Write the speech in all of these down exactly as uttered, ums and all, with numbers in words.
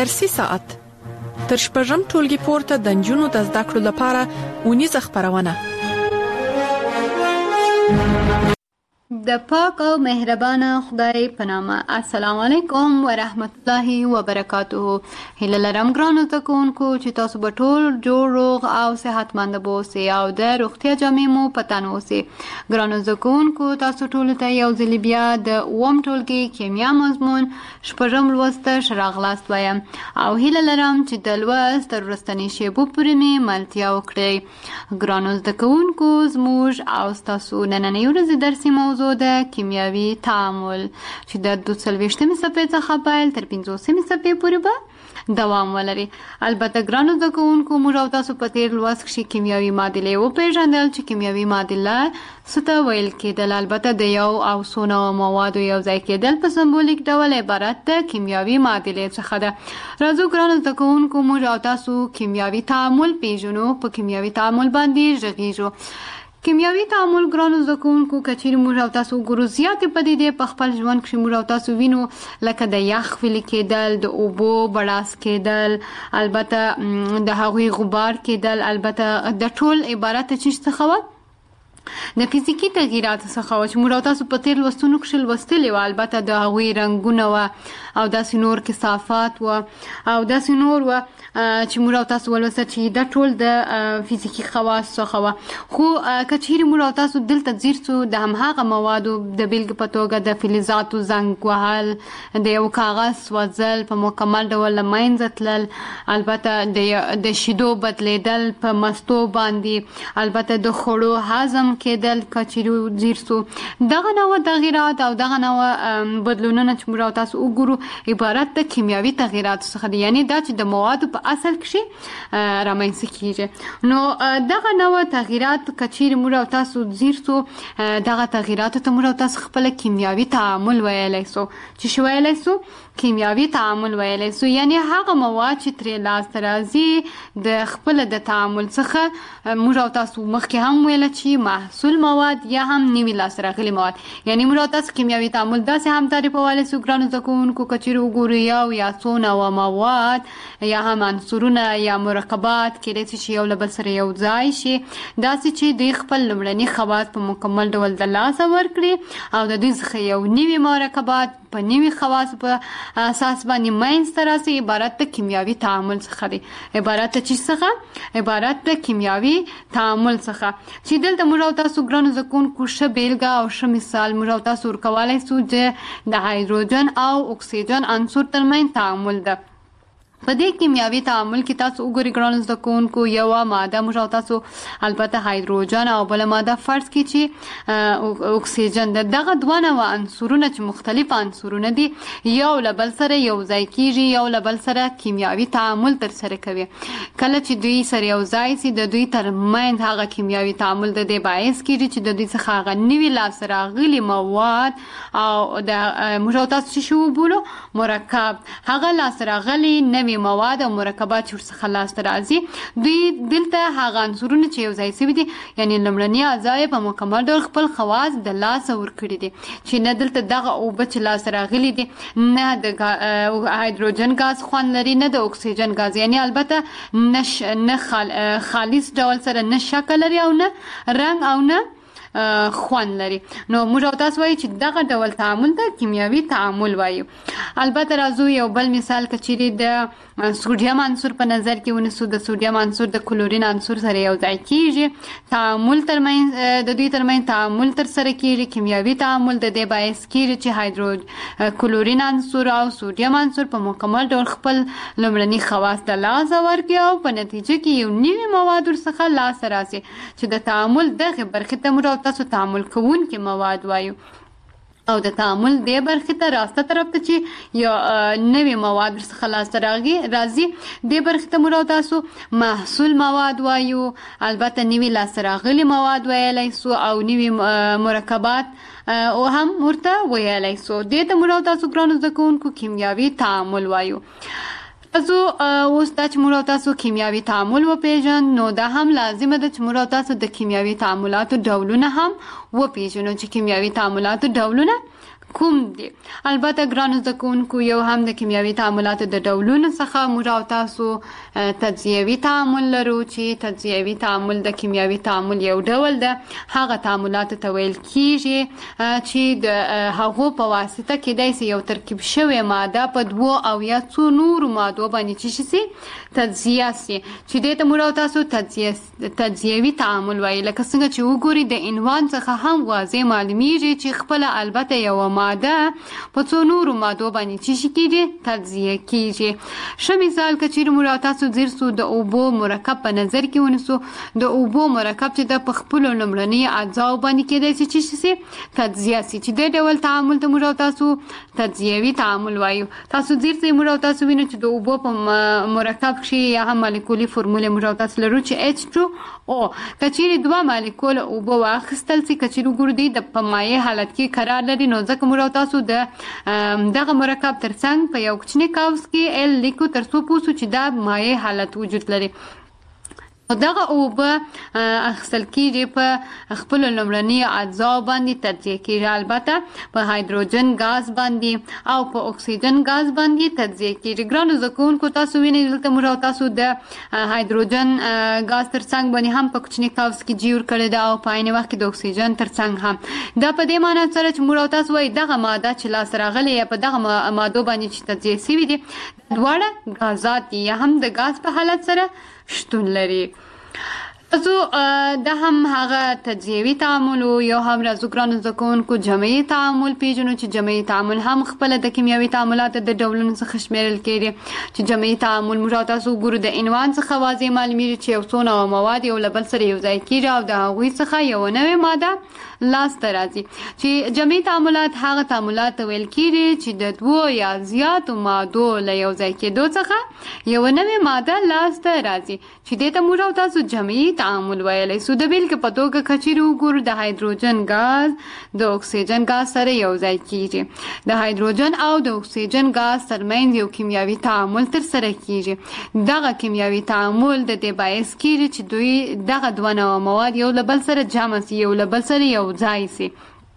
درسي ساعت تر شپږم ټولګي پورته د نجونو د زده کړو لپاره اونیزه خپرونه. د پاک او مهربانه خدای په نامه. السلام علیکم ورحمت الله وبرکاته. هیله لرم ګرانو زده کوونکو چې تاسو به ټول جوړ روغ او صحتمند اوسئ او د روغتیا جامې مو په تن اوسئ. ګرانو زده کوونکو تاسو ټول ته یو ځل بیا د اووم ټولګي کیمیا مضمون شپږم لوست ته راغلاست وایم او هیله لرم چې د لوست تر وروستنۍ شیبو پورې مې ملتیا وکړئ. ګرانو زده کوونکو زموږ او ستاسو نننۍ ورځې درسي موضوع د کیمیاوي تعامل چې د دوه څلوېښتمې صفحې څخه پیل تر پنځوسمې صفحې پورې به دوام ولري. البته ګرانو زده کوونکو موږ او تاسو په تېر لوست کښې کیمیاوي معادلې وپېژندل چې کیمیاوي معادله څه ته ویل کېدل. البته د یو او څو نوعو موادو یو ځای کېدل په سمبولیک ډول عبارت د کیمیاوي معادلې څخه ده. راځو ګرانو زده کوونکو موږ او تاسو کیمیاوي تعامل پېژنو، په کیمیاوي تعامل باندې غږیږو. کیمیاوي تعامل ګرانو زده کوونکو که چیرې موږ او تاسو وګورو زیاتې پدیدې په خپل ژوند کښې موږ او تاسو وینو، لکه د یخ ویلې کېدل، د اوبو بړاس کېدل، البته د هغوی غبار کېدل، البته د ټول عبارت د څه څخه وه؟ د فزیکي تغییراتو څخه وه چې موږ او تاسو په تېر لوستونو کښې لوستلې وه. البته د هغوی رنګونه وه او داسې نور کثافات وه او داسې نور وه چې موږ او تاسو ولوستل چې دا ټول د فزیکي خواص څخه وه. خو که چیرې موږ او تاسو دلته ځیر سو د همهغه موادو د بیلګې په توګه د فلزاتو زنګ وهل، د یو کاغذ سوځل، په مکمل ډول له منځه تلل، البته د شیدو بدلیدل په مستو باندې، البته د خوړو هضم کېدل که چیرې ځیر سو. دغه نوع تغییرات او دغه نوع بدلونونه چې موږ او تاسو وګورو عبارت د کیمیاوي تغییراتو څخه دي، یعنې دا چې د موادو په اصل کښې رامنځته کېږي. نو دغه نوع تغییرات که چیرې موږ او تاسو ځیر سو دغه تغییراتو ته موږ او تاسو خپله کیمیاوي تعامل ویلی سو. چې شو ویلی سو؟ کیمیاوي تعامل ویلی سو، یعنې هغه مواد چې ترې لاسته راځي د خپله د تعامل څخه موږ او تاسو مخکې هم ویله چې محصول مواد یا هم نوي لاسته راغلي مواد. یعنې موږ او تاسو کیمیاوي تعامل داسې هم تعریفولی سو ګرانو زده کوونکو که چیرې وګورو یو یا څو نوعه مواد یا هم عنصرونه یا مرکبات کېدای شي چې یو له بل سره یو ځای شي، داسې چې دوی خپل لومړني خواص په مکمل ډول د لاسه ورکړي او د دوی څخه یو نوي مرکبات په نوي خواصو په اساس باندې منځته راسي. عبارت د کیمیاوي تعامل څخه دی. عبارت د څه څخه؟ عبارت د کیمیاوي تعامل څخه چې دلته موږ او تاسو ګرانو زده کوونکو ښه بیلګه او ښه مثال موږ او تاسو ورکولی سو چې د هایدروجن او اکسیجن عنصر ترمنځ تعامل ده. په دې کیمیاوي تعامل کې تاسو وګورئ ګرانو زده کوونکو یوه ماده موږ او تاسو البته هایدروجن او بله ماده فرض کړئ چې اکسیجن ده. دغه دوه نوعه عنصرونه چې مختلف عنصرونه دي یو له بل سره یو ځای کېږي، یو له بل سره کیمیاوي تعامل ترسره کوي. کله چې دوی سره یو ځای سي د دوی ترمنځ هغه کیمیاوي تعامل د دې باعث کېږي چې د دوی څخه هغه نوي لاسته راغلي مواد او د موږ او تاسو چې شو وبولو مرکب، هغه لاسته راغلي نوي مواد او مرکبات چې ورڅخه لاسته راځي دوی دلته هغه عنصرونه چې یو ځای شوي دي یعنې لومړني اعضا یې په مکمل ډول خپل خواص د لاسه ورکړي دي چې نه دلته دغه اوبه چې لاسته راغلي دي نه د هایدروجن ګاز خوند لري نه د اکسیجن ګاز، یعنې البته نه خالص ډول سره نه شکل لري او نه رنګ او نه خوند لري. نو موږ او تاسو وایو چې دغه ډول تعامل ته کیمیاوي تعامل وایو. البته راځو یو بل مثال که چیرې د سوډیم عنصر په نظر کې ونیسو. د سوډیم عنصر د کلورین عنصر سره یو ځای کېږي، تعامل ترمنځ د دوی ترمنځ تعامل ترسره کېږي. کیمیاوي تعامل د دې باعث کېږي چې هایدرو کلورین عنصر او سوډیم عنصر په مکمل ډول خپل لومړني خواص د لاسه ورکړي او په نتیجه کې یو نوي مواد ورڅخه لاسته راسي چې د تعامل دغې برخې ته موږ تاسو تعامل کوونکي مواد وایو. او د تعامل دې برخې ته راسته طرف ته چې یو نوي مواد ورڅخه لاسته راځي دې برخې ته موږ تاسو محصول مواد وایو. البته نوي لاسته راغلي مواد ویلی سو او نوي مرکبات او هم ورته ویلی سو. دې ته موږ تاسو ګرانو زده کوونکو کیمیاوي تعامل وایو. تاسو اوس دا چې موږ تاسو کیمیاوي تعامل وپېژنو نو دا هم لازمه ده چې موږ تاسو د کیمیاوي تعاملاتو ډولونه هم وپېژنو چې کیمیاوي تعاملاتو ډولونه کوم دي. البته ګرانو زده کوونکو یو هم د کیمیاوي تعاملاتو د ډولونو څخه موږ او تاسو تجزیوي تعامل لرو چې تجزیوي تعامل د کیمیاوي تعامل یو ډول ده. هغه تعاملاتو ته ویل کیږي چې د هغو په واسطه کېدای شي یو ترکیب شوی ماده په دوو او یا څو نورو مادو باندې چې شي تجزیه شي چې دې ته موږ او تاسو تجزیه تجزیوي تعامل وایي. لکه څنګه چې وګوري د عنوان څخه هم واضح معلومیږي چې خپل البته یو ماده په څو نورو مادو باندې چې شي کېږي تجزیه کېږي. ښه مثال که چیرې موږ او تاسو ځیر سو د اوبو مرکب په نظر کې ونیسو. د اوبو مرکب چې د په خپلو لومړني اجزاو باندې کېدای شي چې شي تجزیه شي چې دې ډول تعامل ته موږ او تاسو تجزیوي تعامل وایو. تاسو ځیر سئ موږ او تاسو وینو چې د اوبو په مرکب کښې یا هم مالیکولي فورمولې موږ او تاسو لرو چې ایچ ټو او. که چیرې دوه مالیکول اوبه واخیستل شي که چیرې وګورو دوی د په مایع حالت کې قرار لري نو ځکه موږ او تاسو د دغه مرکب ترڅنګ په یو کوچني قوس کې ال لیکو تر څو پوه سو چې دا مایع حالت وجود لري. دغه اوبه اخیستل کېږي په خپلو لومړني اجزاو باندې تجزیه کېږي. البته په هایدروجن ګاز باندې او په اکسیجن ګاز باندې تجزیه کېږي. ګرانو زده کوونکو تاسو وینئ دلته موږ او تاسو د هایدروجن ګاز ترڅنګ باندې هم په کوچني قوس کې جیور کړی ده او په عین وخت کې د اکسیجن ترڅنګ هم. دا په دې معنی سره چې موږ او تاسو وایي دغه ماده چې لاسته راغلې یا په دغه مادو باندې چې تجزیه شوي دي دواړه ګازات دي یا هم د ګاز په حالت سره شتون لري. تاسو دا هم هغه تجزیوي تعامل یو هم راځو ګرانو زده کوونکو جمعي تعامل پیژنو چې جمعي تعامل هم خپله د کیمیاوي تعاملاتو د ډولونو څخه شمیرل کېږي. چې جمعي تعامل موږ تاسو ګورو د عنوان څخه واضح معلومیږي چې یو څو نوع مواد یو له بل سره یو ځای کېږي او د هغوی څخه یوه نوې ماده لاسته راځي. چې جمعي تعاملات هغه تعاملات ته ویل کېږي چې د دوو یا زیاتو مادو له یو ځای کېدو څخه یوه نوې ماده لاسته راځي چې دې ته موږ تاسو جمعي تعامل ویلی سو. د بیلګې په توګه که چیرې وګورو د هایدروجن ګاز د اکسیجن ګاز سره یو ځای کېږي. د هایدروجن او د اکسیجن ګاز ترمنځ یو کیمیاوي تعامل ترسره کېږي. دغه کیمیاوي تعامل د دې باعث کېږي چې دوی دغه دوه نوع مواد یو له بل سره جمع سي یو له بل سره یو ځای سي.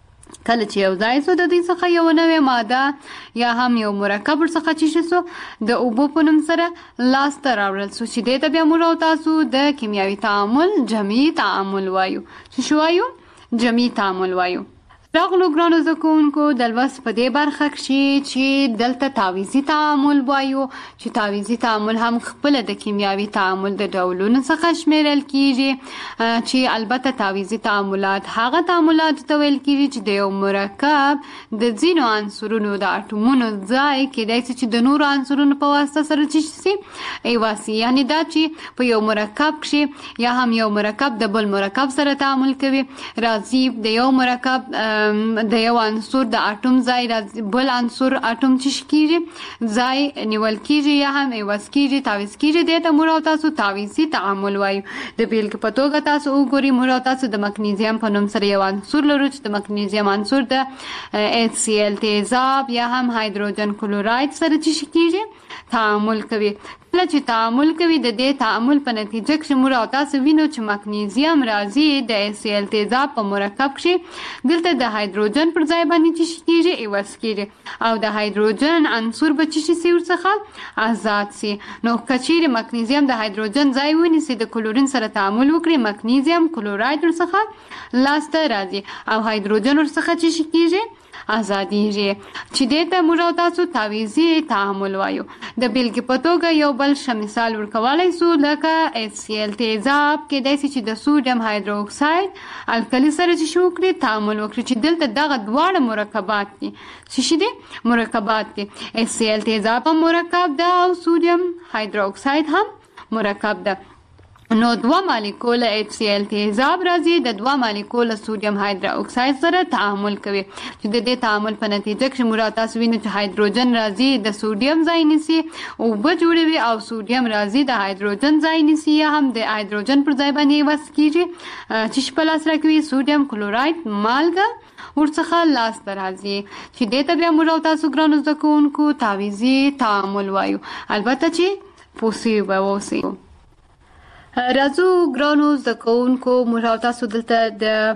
کله چې یو ځای سو د دوی څخه یو نوې ماده یا هم یو مرکب ورڅخه چې سو د اوبو په نوم سره لاسته راوړل سو چې دې ته بیا موږ او تاسو د کیمیاوي تعامل جمعي تعامل وایو. چې شو وایو؟ جمعي تعامل وایو. راغلو ګرانو زده کوونکو د لوست په دې برخه کښې چې دلته تعویضي تعامل وایو چې تعویضي تعامل هم خپله د کیمیاوي تعامل د ډولونو څخه شمیرل کېږي. چې البته تعویضي تعاملات هغه تعاملاتو ته ویل کېږي چې د یو مرکب د ځینو عنصرونو د اټومونو ځای کېدای شي چې د نورو عنصرونو په واسطه سره چې شي ایواسي. یعنې دا چې په یو مرکب کښې یا هم یو مرکب د بل مرکب سره تعامل کوي راځي د یو مرکب د یو عنصر د اټوم ځای بل عنصر اټوم چې کېږي ځای نیول کېږي یا هم عوض کېږي تعویض کېږي. دې ته موږ او تاسو تعویضي تعامل وایو. د بیلګې په توګه تاسو وګورئ موږ او تاسو د مګنیزیم په نوم سره یو عنصر لرو چې د مګنیزیم عنصر د ایچ سی ال تیزاب یا هم هایدروجن کلوراید سره چې کېږي تعامل کوي. کله چې تعامل کوي د دې تعامل په نتیجه کې موږ او تاسو وینو چې مګنیزیم راځي د ایچ سی ال تیزاب په مرکب کښې دلته د هایدروجن پر ځای باندې چې کېږي عوض کېږي او د هایدروجن عنصر به چې شي ورڅخه آزاد سي. نو که چیرې مګنیزیم د هایدروجن ځای ونیسي د کلورین سره تعامل وکړي مګنیزیم کلوراید ورڅخه لاسته راځي او هایدروجن ورڅخه چې کېږي آزادیږي چې دې ته موږ او تاسو تعویضي تعامل وایو. د بیلګې په توګه یو بل ښه مثال ورکولی سو لکه ایچ سی ال تیزاب کېدای شي چې د سوډیم هایدروکساید الکلي سره چې شي وکړي تعامل وکړي چې دلته دغه دواړه مرکبات دي څه شي دي مرکبات دي. ایچ سی ال تیزاب هم مرکب ده او سوډیم هایدروکساید هم مرکب ده. نو دوه مالیکول ایچ سی ال تیزاب راځي د دوه مالیکول سوډیم هایدروکساید سره تعامل کوي چې د دې تعامل په نتیجه کې موږ تاسو وینئ چې هایدروجن راځي د سوډیم ځای نیسي اوبه جوړوي او سوډیم راځي د هایدروجن ځای نیسي یا هم د هایدروجن پر ځای باندې عوض کېږي چې په لاس راکوي سوډیم کلوراید مالګه ورڅخه لاسته راځي چې دې ته بیا موږ تاسو ګرانو زده کوونکو تعویضي تعامل وایو. البته چې پوه به اوسئ. راځو ګرانو زده کوونکو موږ تاسو دلته د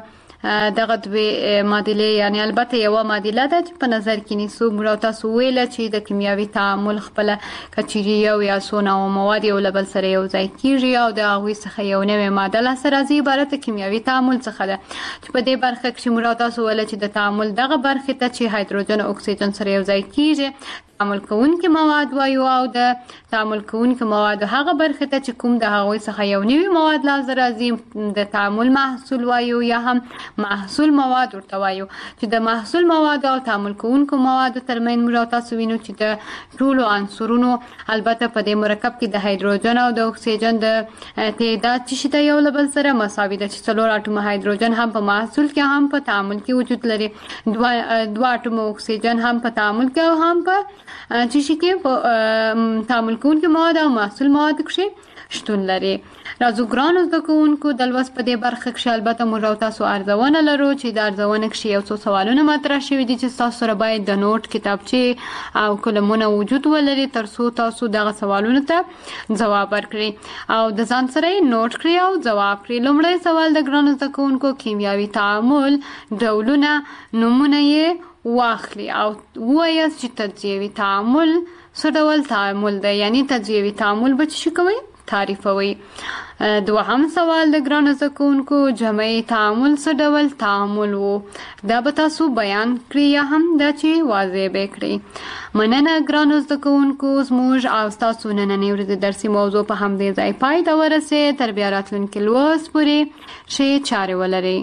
دغه دوه معادلې یعنی البته یو معادله ده چې په نظر کې نیسو موږ تاسو ویل چې د کیمیاوي تعامل خپل کچيري یو یا سونه او مواد یو لبل سره یو ځای کیږي او د هغه څخه یو نوې معادله سره زی عبارت کیمیاوي تعامل څخه ده چې په دې برخه کې موږ تاسو ویل چې د تعامل دغه برخه ته چې هایدروجن او اکسیجن سره یو ځای کیږي تعامل کوونکي مواد وایو او د تعامل کوونکي مواد هغه برخه ته چې کوم د هغه څخه یو نوې مواد لازم راځي د تعامل محصول وایو یا هم محصول مواد ورته وایو چې د محصول مواد او تعامل کوونکو مواد ترمن موږ تاسو وینو چې د ټولو عنصرونو البته په دې مرکب کې د هایدروجن او د اکسیجن د تعداد چې د یو لبل سره مساوي ده چې څلور اټوم هایدروجن هم په محصول کې هم په تعامل کې وجود لري دوه دوه اټوم اکسیجن هم په تعامل کې او هم په چې شي کې په تعامل کوونکي مواد او محصول مواد کې شتون لري. راځو ګرانو زده کوونکو د لوست په دې برخه کې البته موږ تاسو ارزونه لرو چې د ارزونه کې یو څو سوالونه مطرح شوي دي چې تاسو سره باید د نوٹ کتابچه او قلمونه وجود ولري ترڅو تاسو دغه سوالونو ته ځواب ورکړئ او د ځان سره نوٹ کړئ او ځواب کړئ. لومړی سوال د ګرانو زده کوونکو کیمیاوي تعامل ډولونه نمونه یې واخلي او وایي چې تجزیوي تعامل څه ډول تعامل دی یعنی تجزیوي تعامل به څه کوي تعریفوي. دوهم سوال د ګرانو زده کوونکو جمعي تعامل څه ډول تعامل وو دا به تاسو بیان کړئ یا هم دا چې واضح به کړئ. مننه ګرانو زده کوونکو زموږ او تاسو نننۍ ورځې درسي موضوع په همدې ځای پای ته ورسېد. تر بیا راتلونکي لوست پورې ښې چارې ولرئ.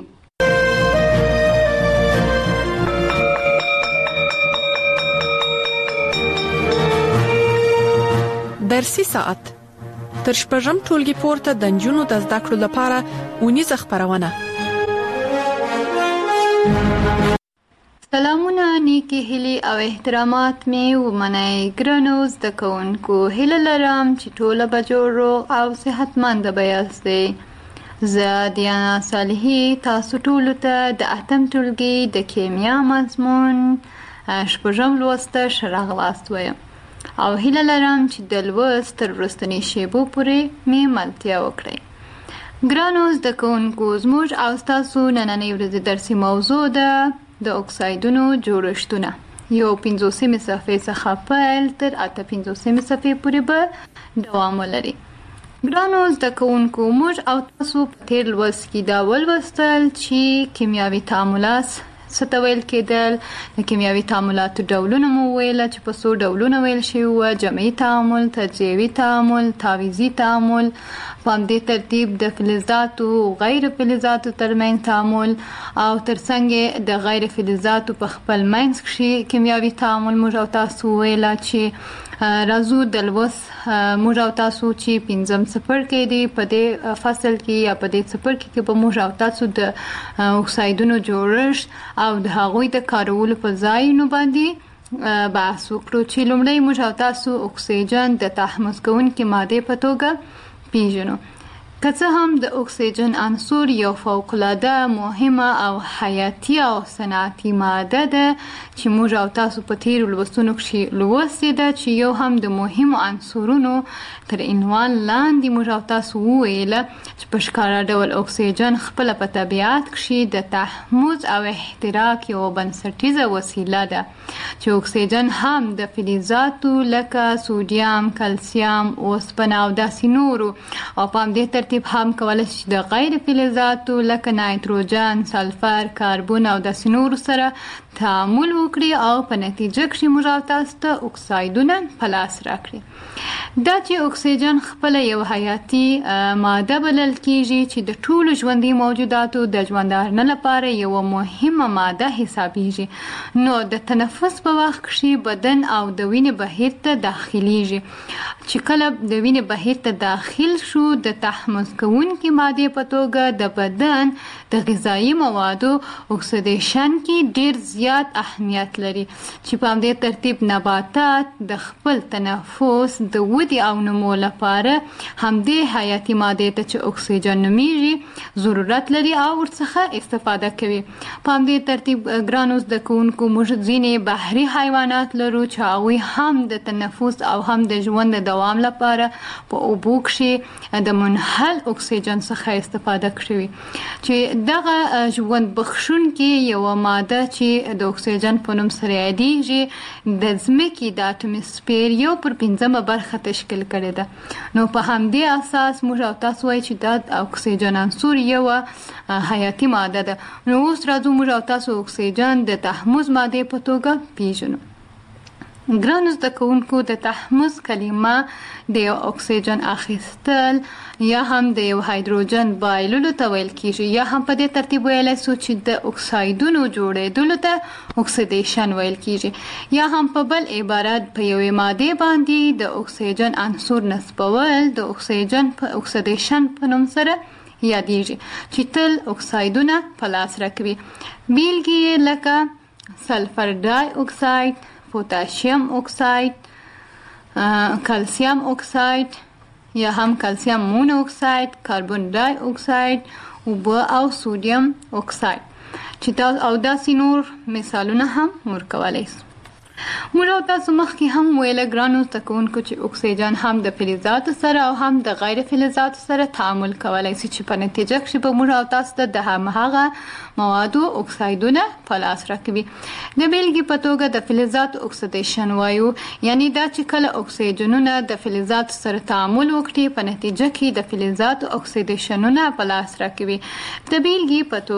درسي ساعت تر شپږم ټولګي پورته د نجونو د زده کړو لپاره اونیزه خبرونه. سلامونه نیکی هیلي او احترامات مې ومنئ ګرانو زده کوونکو. هیله لرم چې ټوله به جوړ روغ او صحتمند به یاستئ. زه دیانا صالحي تاسو ټولو ته د اتم ټولګي د کیمیا مضمون شپږم لوست ته راغلاست وایم او هیله لرم چې د لوست تر وروستنۍ شیبو پورې مې ملتیا وکړئ. ګرانو زده کوونکو زموږ او ستاسو نننۍ ورځې درسي موضوع ده د اکسایدونو جوړښتونه. یو پنځوسمې صفحې څخه پیل تر اته پنځوسمې صفحې پورې به دوام ولري. ګرانو زده کوونکو موږ او تاسو په تیر لوست کې دا ولوستل چې کیمیاوي تعاملات څه ته ویل کېدل. د کیمیاوي تعاملاتو ډولونه مو ویل چې په څو ډولونه ویل شوي وو: جمعي تعامل، تجزیوي تعامل، تعویضي تعامل، په همدې ترتیب د فلزاتو او غیر فلزاتو ترمنځ تعامل او ترڅنګ د غیر فلزاتو په خپل منځ کې کیمیاوي تعامل موږ او تاسو ویل چې راځو د لوست موږ او تاسو چې پنځم څپرکی دی په دې فصل کې یا په دې څپرکي کې به موږ او تاسو د اکسایدونو جوړښت او د هغوی د کارولو په ځایونو باندې بحث وکړو چې لومړی موږ او تاسو اکسیجن د تحمض کوونکې مادې په توګه پیژنو. که څه هم د اکسیجن عنصر یو فوق‌العاده مهمه او حیاتي او صنعتي ماده ده چې موږ او تاسو په تیرو لوستونو کې لوستې ده چې یو هم د مهمو عنصرونو تر عنوان لاندې موږ او تاسو وویله چې په ښکاره ډول اکسیجن خپله په طبیعت کې د تحمض او احتراق یوه بنسټیزه وسیله ده چې اکسیجن هم د فلزاتو لکه سوډیم، کلسیم، اوسپنه او داسې نورو او په همدې ترتیب هم کولای شي د غیر فلزاتو لکه نایتروجن، سلفر، کاربن او داسې نورو سره تعامل وکړي او په نتیجه کې موږ او تاسو ته اکسایدونه په لاس راکړي. دا چې اکسیجن خپله یو حیاتي ماده بلل کیږي چې د ټولو ژوندي موجوداتو د ژوندانه لپاره یوه مهمه ماده حسابیږي، نو د تنفس په وخت کې بدن او د وینې بهیر ته داخلیږي. چې کله د وینې بهیر ته داخل شو د تحمض کوونکې مادې په توګه د بدن د غذایي موادو اکسیدیشن کې ډیر زیات اهمیت لري چې په همدې ترتیب نباتات د خپل تنفس د ودې او نمو لپاره همدې حیاتي مادې ته چې اکسیجن نومیږي ضرورت لري او ورڅخه استفاده کوي. په همدې ترتیب ګرانو زده کوونکو موږ ځینې بحري حیوانات لرو چې هغوی هم د تنفس او هم د ژوند د دوام لپاره په اوبو کې د منحل نورمال اکسیجن څخه استفاده کوي چې دغه ژوند بخښونکي یو ماده چې د اکسیجن په نوم سره یادېږي د ځمکې د اټموسفیر یو پر پنځمه برخه تشکیل کړې ده. نو په همدې اساس موږ او تاسو وایو چې دا اکسیجن عنصر یو حیاتي ماده ده. نو اوس راځو موږ او تاسو اکسیجن د تحمض ماده په توګه پیژنو. ګرانو زده کوونکو د تحمض کلمه د یو اکسیجن اخیستل یا هم د یو هایدروجن بایللو ته ویل کیږي یا هم په دې ترتیب ویلی سو چې د اکسایدونو جوړېدلو ته اکسیدیشن ویل کیږي یا هم په بل عبارت په یوې مادې باندې د اکسیجن عنصر نصبول د اکسیجن په اکسیدیشن په نوم سره یادېږي چې تل اکسایدونه په لاس راکوي. بیلګې لکه سلفر ډای اکساید، پوتاشیم اکساید، کلسیم اکساید یا هم کلسیم مون اکساید، کاربن ډای اکساید، اوبه او سودیم اکساید چې دا او داسې نور مثالونه هم ورکولی سو. موږ او تاسو مخکې هم ویله ګرانو زده کوونکو چې اکسیجن هم د فلزاتو سره او هم د غیر فلزاتو سره تعامل کولی سي چې په نتیجه کې به موږ او تاسو ته د هماغه موادو اکسایدونه په لاس راکوي. د بیلګې په توګه د فلزاتو اکسیدیشن وایو، یعنی دا چې کله اکسیجنونه د فلزاتو سره تعامل وکړي په نتیجه کې د فلزاتو اکسیدیشنونه په لاس راکوي. د بیلګې په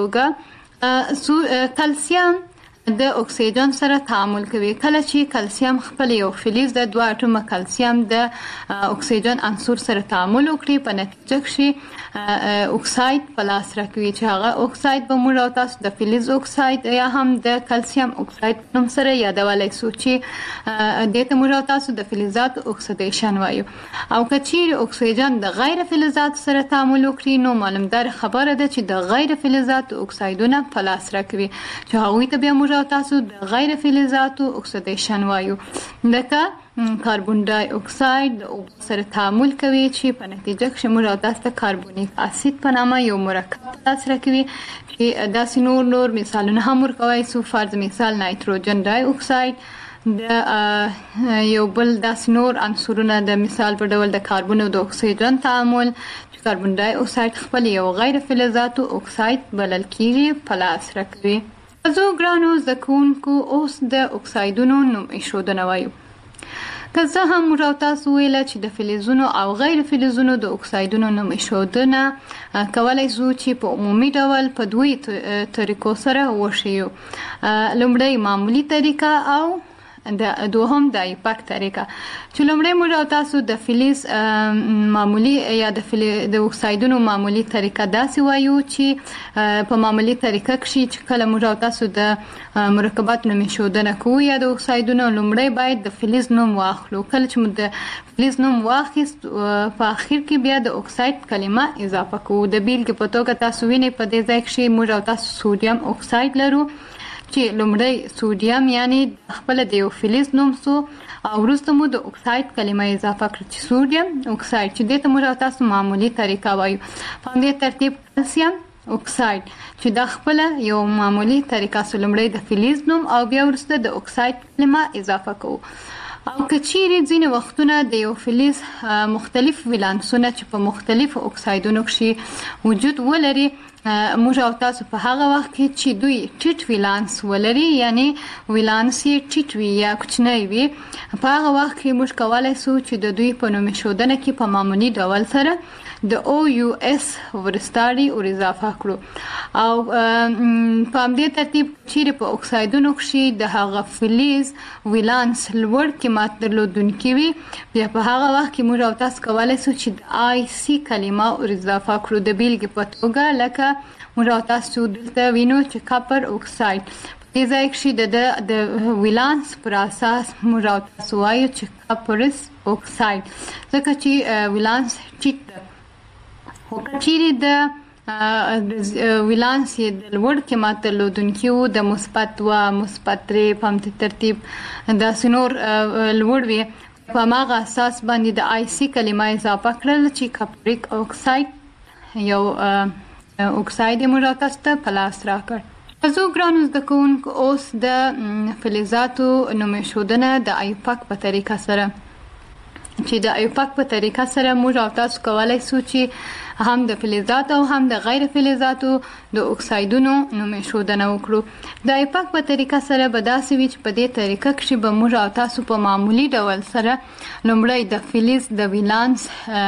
توګه کلسیم د اکسیجن سره تعامل کوي. کله چې کلسیم خپل یو فلز د دوه اټومه کلسیم د اکسیجن عنصر سره تعامل وکړي په نتیجه کې اکساید په لاس راکوي چې هغه اکساید به موږ او تاسو د فلز اکساید یا هم د کلسیم اکساید په نوم سره یادولی سو چې دې ته موږ او تاسو د فلزاتو اکسیدیشن وایو. او که چیرې اکسیجن د غیر فلزاتو سره تعامل وکړي نو معلومدار خبره ده چې د غیر فلزاتو اکسایدونه په لاس راکوي چې هغوی ته بیا موږ او تاسو د غیر فلزاتو اکسیدیشن وایو. لکه کاربن ډای اکساید د اوبو سره تعامل کوي چې په نتیجه کې موږ او تاسو ته کاربونیک اسید په نامه یو مرکب په لاس راکوي چې داسې نور نور مثالونه هم ورکولی سو. فرض مثال نایتروجن ډای اکساید د یو بل داسې نور عنصرونه د مثال په ډول د کاربن او د اکسیجن تعامل چې کاربن ډای اکساید خپل یو غیر فلزاتو اکساید بلل کیږي په لاس راکوي. زه ګرانو زده کوونکو اوس د اکسایدونو نوم ایښودنه وایو. که څه هم موږ او تاسو ویله چې د فلزونو او غیر فلزونو د اکسایدونو نوم ایښودنه کولی سو چې په عمومي ډول په دوی طریقو سره وښیو. لومړی معمولي طریقه او د دوهم د ایپاک طریقه چې لومړی موږ او تاسو د فلز معمولي یا د د اکسایدونو معمولي طریقه داسې وایو چې په معمولي طریقه کې چې کله موږ او تاسو د مرکبات نوم ایښودنه کوو یا د اکسایدونو لومړی باید د فلز نوم واخلو. کله چې موږ د فلز نوم واخیست په اخر کې بیا د اکساید کلمه اضافه کوو. د بیلګې په توګه تاسو وینئ په دې ځای کې موږ او تاسو سودیم اکساید لرو چې لومړی سودیم یعنی خپل د یو فلز نوم سو او وروسته مو د اکساید کلمه اضافه کړه چې سودیم اکساید چې دې ته موږ تاسو معمولي طریقه وایو. په همدې ترتیب کلسیم اکساید چې دا خپل یو معمولي طریقه سو، لومړی د فلز نوم او بیا وروسته د اکساید کلمه اضافه کوو. او که چیرې ځینې وختونه د یو فلز مختلف ولانسونه چې په مختلفو اکسایدونو کې وجود ولري موږ او تاسو په هغه وخت کې چې دوی ټیټ ولانس ولري یعنی ولانس یې ټیټ وي یا کوچنی وي په هغه وخت کې موږ کولی سو چې د دوی په نوم ایښودنه کې په معمولي ډول سره د او یو اس ورستاري ور اضافه کړو. او په همدې ترتیب چیرې په اکسایدونو کې د هغه فلز ولانس لوړ قیمت درلودونکي وي بیا په هغه وخت کې موږ او تاسو کولی سو چې د آی سی کلمه ور اضافه کړو. د بیلګې په توګه لکه موږ او تاسو دلته وینو چې کاپر اکساید دې ځای کې د د ولانس پر اساس موږ او تاسو وایو چې کاپرس اکساید ځکه چې ولانس ټیټ ده. خو که چیرې د ولانس یې د لوړ قیمت درلودونکي وو د مثبت دوه مثبت درې په همدې ترتیب داسې نور لوړ وي په هماغه اساس باندې د آی سی کلمه اضافه کړل چې کاپریک اکساید یو اکساید یې موږ تاسو ته په لاس راکړ. زه ګرانو زده کوونکو اوس د فلزاتو نوم ایښودنه د ایپاک په طریقه سره چې د ایپاک په طریقه سره موږ او تاسو کولای شو چې هم د فلزات او هم د غیر فلزاتو د اکسایدونو نوم ښودنه وکړو. د ایپاک په طریقه سره به داسې وي چې په دې طریقه کې به موږ او تاسو په معمولی ډول سره لومړی د فلز د ولانس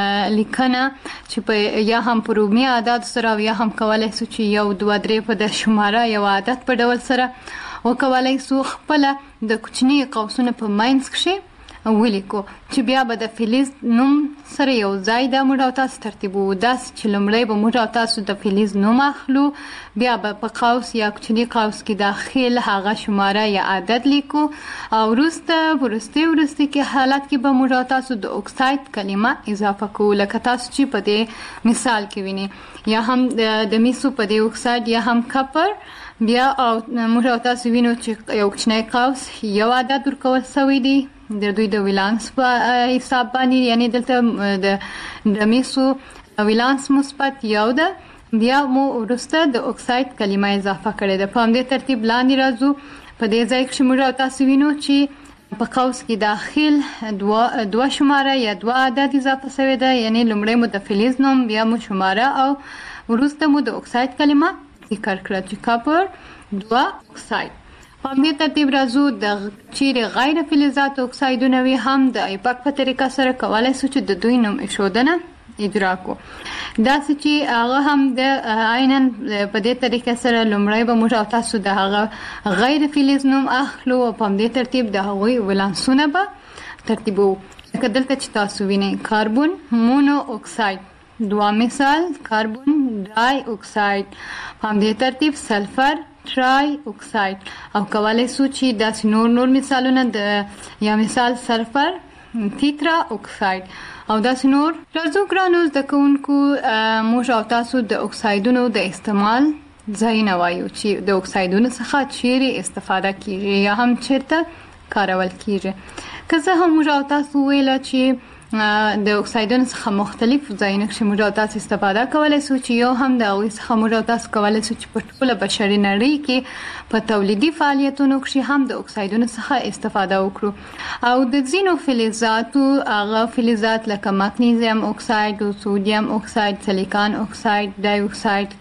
لیکنه چې په یا هم په رومي عدد سره یا هم کولای شو چې یو دوه درې په د شماره یو عدد په ډول سره وکولای شو خپل د کوچنی قوسونو په ماینس کې ولیکو چې بیا به د فلز نوم سره یو ځای د موږ او تاسو ترتیبو. داس چې لومړی به موږ او تاسو د فلز نوم اخلو، بیا به په قوس یا کوچنی قوس کې داخل هغه شماره یا عدد لیکو او وروسته ورسته ورسته کې حالت کې به موږ او تاسو د اکساید کلمه اضافه کوو، لکه تاسو چې په دې مثال کې وینئ، یا هم د میسو په دې اکساید یا هم کپر. بیا او موږ او تاسو وینو چې یو کوچنی قوس یو عدد ورکول شوی دی د دوی د ولانس په حساب باندې، یعنی دلته د د میسو ولانس مثبت یو ده، بیا مو ورسته د اکساید کلمه اضافه کړې ده. په همدې ترتیب لاندې راځو. په دې ځای کې موږ او تاسو وینو چې په قوس کې داخل دوه دوه شماره یا دوه عدد اضافه شوی ده، یعنی لومړی مو د فلز نوم، بیا مو شماره او ورسته مو د اکساید کلمه ذکر کړه چې کاپر دوه اکساید. په همدې ترتیب راځو د چیرې غیر فلزات اکسایدونه وي هم د ایپاک په طریقه سره کولای شو چې د دوی نوم ایښودنه اجرا کو. داسې چې هغه هم د عیناً په دې طریقه سره لومړی به موږ او تاسو د هغه غیر فلز نوم اخلو او په همدې ترتیب د هغوی ولانسونه به ترتیبو. لکه دلته چې تاسو وینئ کاربن مونو اکساید، دوه مثال کاربن ډای اکساید، په همدې ترتیب سلفر ټرای اکساید، او کولای شو چې داسې نور نور مثالونه د یا مثال سلفر تیترا اکساید او داسې نور. راځو ګرانو زده کوونکو، موږ او تاسو د اکسایدونو د استعمال ځایونه وایو چې د اکسایدونو څخه چیرې استفاده کیږي یا هم چیرته کارول کیږي. که څه هم موږ او تاسو ویل چې د اکسایدونو څخه مختلف ځایونه کې موږ او تاسو استفاده کولای شو، چې یو هم د هغوی څخه موږ او تاسو کولای شو چې په ټوله بشري نړۍ کې په تولیدي فعالیتونو کې هم د اکسایدونو څخه استفاده وکړو. او د ځینو فلزاتو هغه فلزات لکه مګنیزیم اکساید، سودیم اکساید، سیلیکان اکساید، ډای اکساید،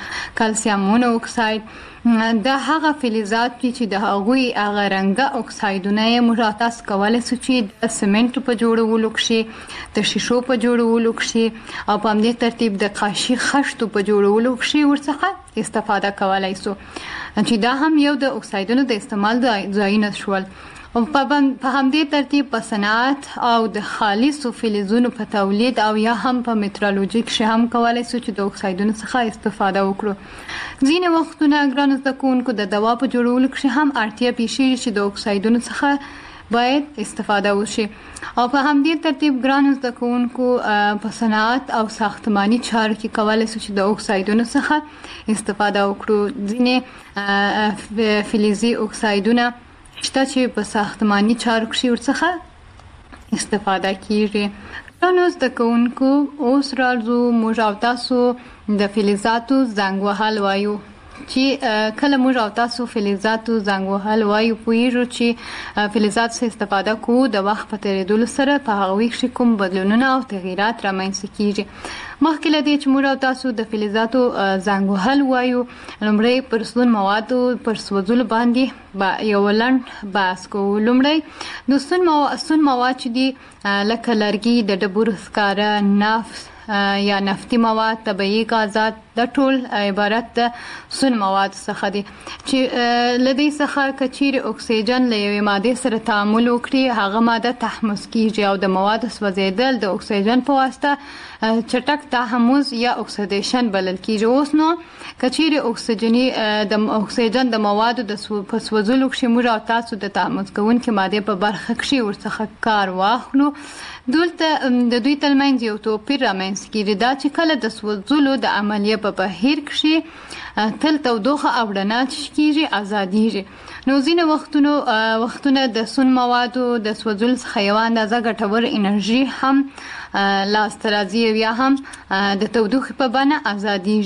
کلسیم مونو اکساید، دا هغه فلزات چې د هغوی هغه رنګه اکسایدونه یې موږ تاسو کولای شو چې د سمنټو په جوړولو کې، د شیشو په جوړولو کې او په همدې ترتیب د قاشي خښتو په جوړولو کې ورڅخه استفاده کولای شو، چې دا هم یو د اکسایدونو د استعمال ځایونه شول. په همدې ترتیب په صنعت او د خالصو فلزونو په تولید او یا هم په مترالوژي کې هم کولای شو چې د اکسایدونو څخه استفاده وکړو. ځینې وختونه ګرانو زده کوونکو د دوا په جوړولو کې هم اړتیا پیښیږي چې د اکسایدونو څخه باید استفاده وشي. او په همدې ترتیب ګرانو زده کوونکو په صنعت او ساختماني چارو کې کولای شو چې د اکسایدونو څخه استفاده وکړو. ځینې فلزي اکسایدونه شته چې په ساختماني چارو کې ورڅخه استفاده کیږي. نو زده کوونکو اوس راځو موږ او تاسو د فلزاتو زنګ وهل وایو، چې کله موږ او تاسو فلزاتو زنګ وهل وایو پوهیږو چې فلزات څخه استفاده کوو د وخت په تیریدو سره په هغوی کې کوم بدلونونه او تغییرات رامنځته کیږي. مخکې له دې چې موږ او تاسو د فلزاتو زنګ وهل وایو، لومړی پر سون موادو پر سوځولو باندې با یو لنډ بحث کوو. لومړی د سون مواد سون مواد چې دي لکه لرګي، د ډبرو سکاره، نفت یا نفتي مواد، طبيعي غازات، د ټول عبارت د سون مواد څخه دي چې لدی څخه کچیر اکسیجن له یوې ماده سره تعامل وکړي، هغه ماده تحمض کیږي او د مواد سوځیدل د اکسیجن په واسطه چټک تحمض یا اکسیدیشن بلل کیږي. اوس نو کچیر اکسیجنی د اکسیجن د موادو د په سوځولو کې موږ او تاسو د تحمض کوونکې ماده په برخه کې ورڅخه کار واخلو، دلته د دوی ترمنځ یو توپیر رامنځته کیږي، دا چې کله د سوځولو د عملیه په بهیر کې تل تودوخه او رڼا کیږي ازادیږي. نو ځینې وختونو وختونه د سون موادو د سوځولو څخه یو اندازه ګټور انرژي هم لاسته راځي یا هم د تودوخې په بڼه ازادیږي.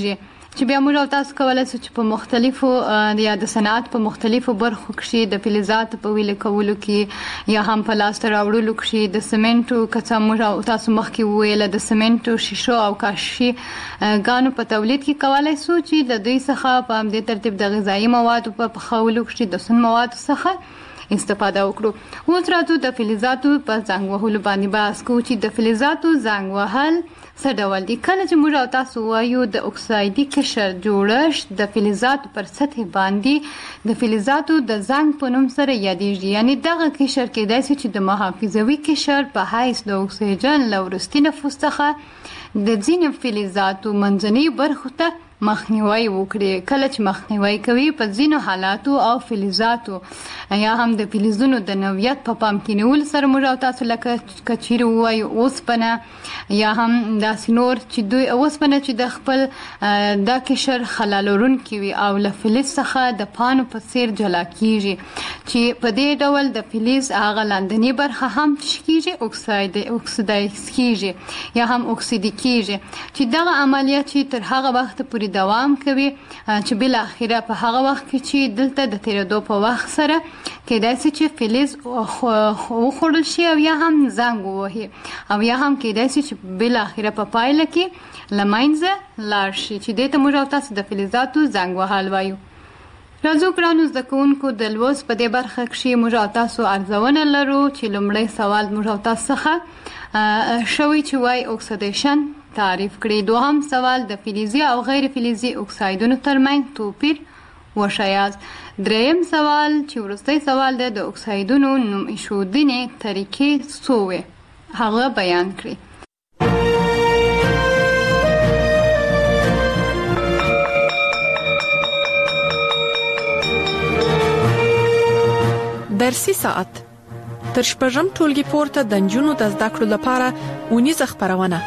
چې بیا موږ تاسو کولای شو چې په مختلفو یا د صنعت په مختلفو برخو کې د فلزاتو په ویلې کولو کې یا هم په لاس راوړلو کې د سمنټو کڅه موږ تاسو مخکې ویل د سمنټو شیشو او کاشي ګانو په تولید کې کولای شو چې د دوی څخه په همدې ترتیب د غذایی موادو په پخولو کې د سون موادو څخه استفاده وکړو. اوس راځو د فلزاتو په زنګ وهلو باندې بحث کوو چې د فلزاتو زنګ وهل څه ډول دي. کله چې موږ تاسو وایو د اکسایدي قشر جوړښت د فلزاتو پر سطح باندې د فلزاتو د زنګ په نوم سره یادېږي، یعنی دغه قشر کېدای شي چې د محافظوي قشر په حیث د اکسیجن له وروستي نفوس څخه د ځینو فلزاتو منځنۍ برخو ته مخنیوي وکړي. کله چې مخنیوي کوي په ځینو حالاتو او فلزاتو یا هم د فلزونو د نوعیت په پام کې نیول سره موږ تاسو لکه کچیر وایو اوسپنه یا هم داسې نور چې دوی اوسپنه چې د خپل د قشر خلا لرونکي وي او له فلز څخه د پانو په څیر جلا کیږي، چې په دې ډول د فلز هغه لاندنی برخه هم کیږي اکساید اکسیدایز کیږي یا هم اکسیدي کیږي، چې دغه عملیات چې تر هغه وخت پورې دوام کوي چې بل اخیره په هغه وخت کې چې دلته د تیرېدو په وخت سره کېدای شي چې فلز وخوړل شي او یا هم زنګ ووهي او یا هم کېدای شي چې بل اخیره په پایله کې له منځه لاړ شي، چې دې ته موږ تاسو د فلزاتو زنګ وهل وایو. راځو ګرانو زده کوونکو د لوست په دې برخه کې موږ تاسو ارزونه لرو چې لومړی سوال موږ تاسو څخه شوی چې وای اکسیدیشن تعریف کړئ. دوهم سوال د فلزي او غیر فلزي اکسایدونو ترمنځ توپیر وښایاست. دریم سوال چې وروستی سوال دی د اکسایدونو نوم ایښودنې طریقې څو وې هغه بیان کړئ. درسي ساعت تر شپږم ټولګي پورته د نجونو د زده کړو لپاره اونیزه خپرونه.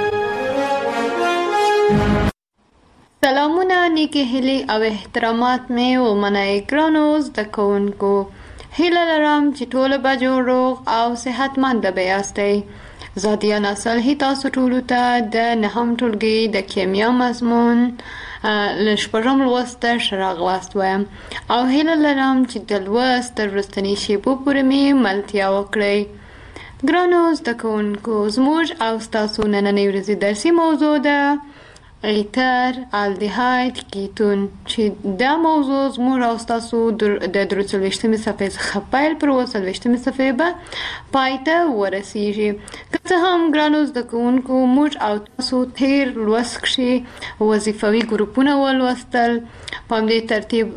سلامونه، نیکی هیلې او احترامات مې ومنئ ګرانو زده کوونکو. هیله لرم چې ټول به جوړ روغ او صحتمند به یاستئ. زادیا نسل هی تاسو ټولو ته د نهم ټولګي د کیمیا مضمون له شپږم لوست ته ښه راغلاست وایم او هیله لرم چې د لوست تر وروستنۍ شېبو پورې مې ملتیا وکړئ. ګرانو زده کوونکو، زموږ او ستاسو نننۍ ورځې درسي موضوع ده ایتر الدیهاید کیتون، چې دا موضوع زموږ او ستاسو د درې څلوېښتمې صفحې څخه پیل پر اووه څلوېښتمې صفحې به پای ته ورسیږي. که څه هم ګرانو زده کوونکو موږ او تاسو تیر لوست کښې وظیفوي ګروپونه ولوستل، په همدې ترتیب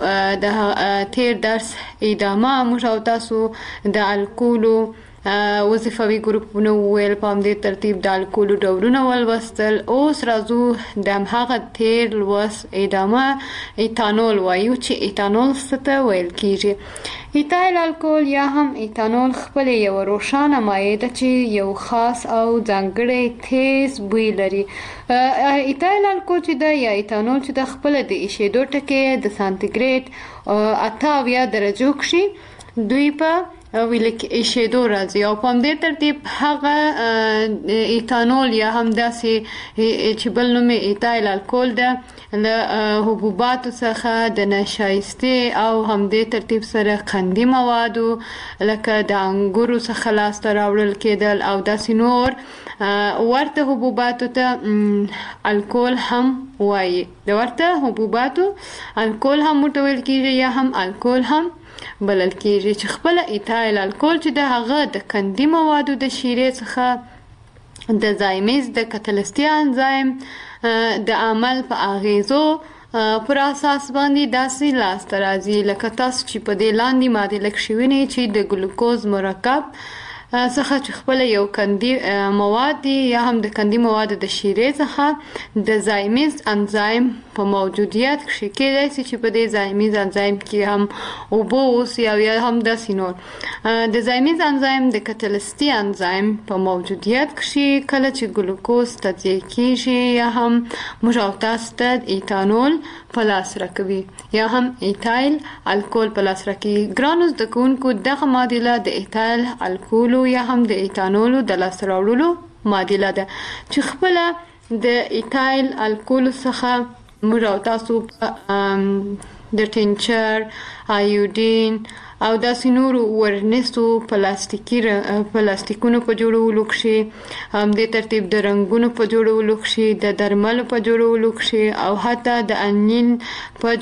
د تیر درس ادامه موږ او تاسو د الکولو وظیفوي ګروپونه وویل، په همدې ترتیب د الکولو ډولونه ولوستل. اوس راځو د همهغه تیر لوست ادامه ایتانول وایو چې ایتانول څه ته ویل کیږي. ایتایل الکول یا هم ایتانول خپل یو روښانه مایع ده چې یو خاص او ځانګړی تیز بوی لري. ایتایل الکول چې ده یا ایتانول چې ده خپل د ایشېدو ټکي د سانتیګریډ اته اویا درجو کښې دوی په ویل ایشېدو راځي او په همدې ترتیب هغه ایتانول یا هم داسې چې بل نوم یې ایتایل الکول ده له حبوباتو څخه د نشایستې او همدې ترتیب سره قندي موادو لکه د انګورو څخه لاسته راوړل کېدل او داسې نور ورته حبوباتو ته الکول هم وایي. د ورته حبوباتو الکول هم ورته ویل کېږي یا هم الکول هم بلل کېږي، چې خپل ایتایل الکول چې د هغه د قندي موادو د شیرې څخه د زایمیز د کتلستي انزایم د عمل په اغیزو پر اساس باندې داسې لاسته راځي لکه تاسو چې په دې لاندې مادې لکه شوینې چې د ګلوکوز مرکب څخه چې خپل یو قندي مواد دي یا هم د قندي موادو د شیرې څخه د زایمیز انزایم په موجودیت کې کېدای شي چې په دې زایمیز انزایم کې هم اوبه اوسي او یا هم داسې نور د زایمیز انزایم د کتلستي انزایم په موجودیت کې کله چې ګلوکوز تجزیه کېږي یا هم موږ او تاسو ته ایتانول په لاس راکوي یا هم ایتایل الکول په لاس راکوي. ګرانو زده کوونکو، دغه معادله د ایتایل الکول یا هم د ایتانولو د لاسته راوړلو معادله ده چې خپله د ایتایل الکول څخه موږ او تاسو د ټینچر، آیوډین او داسې نورو ورنیسو پلاستیکي پلاستیکونو په جوړولو کښې، همدې ترتیب د رنګونو په جوړولو کښې، د درملو په جوړولو کښې او حتی د انین په